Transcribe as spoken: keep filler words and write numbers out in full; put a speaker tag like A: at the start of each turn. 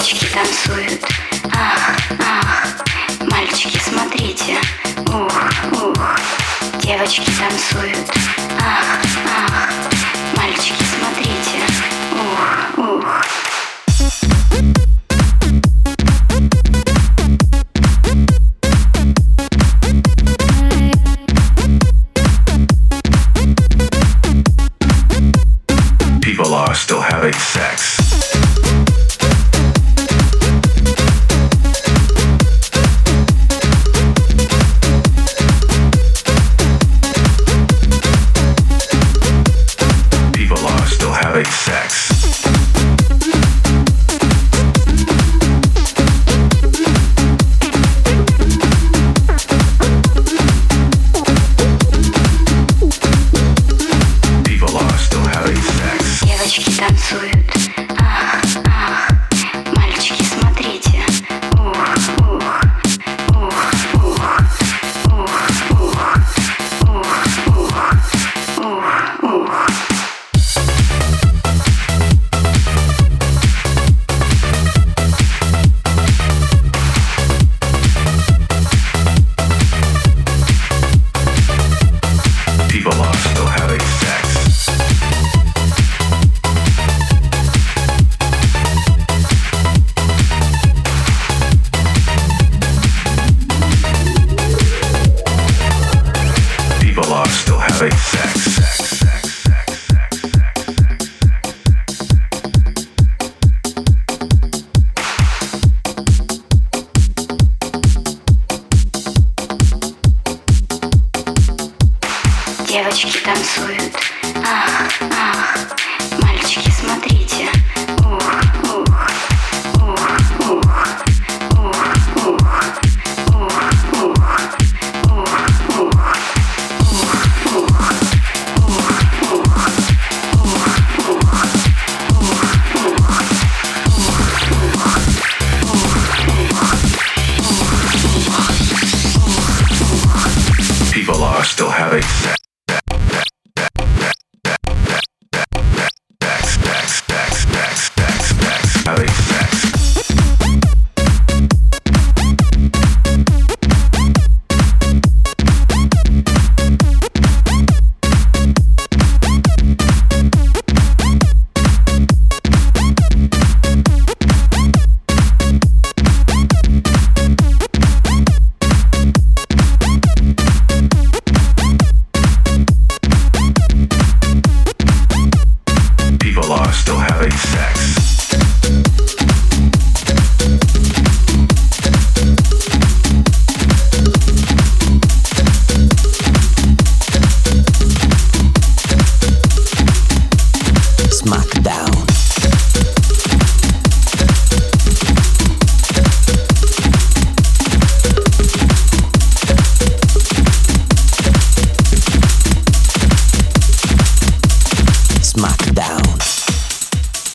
A: Девочки танцуют, ах, ах. Мальчики, смотрите, ух, ух. Девочки танцуют, ах, ах. Мальчики, смотрите, ух, ух.
B: People are still having sex. People are still having sex. People are still having sex.
A: Девочки танцуют, ах, ах. Мальчики, смотрите, ух, ух. Ух, ух. Ух, ух. Ух, ух. Ух, ух.
B: People are still having sex. People are still having sex. Sex, sex, sex, sex,
A: Девочки танцуют, ах,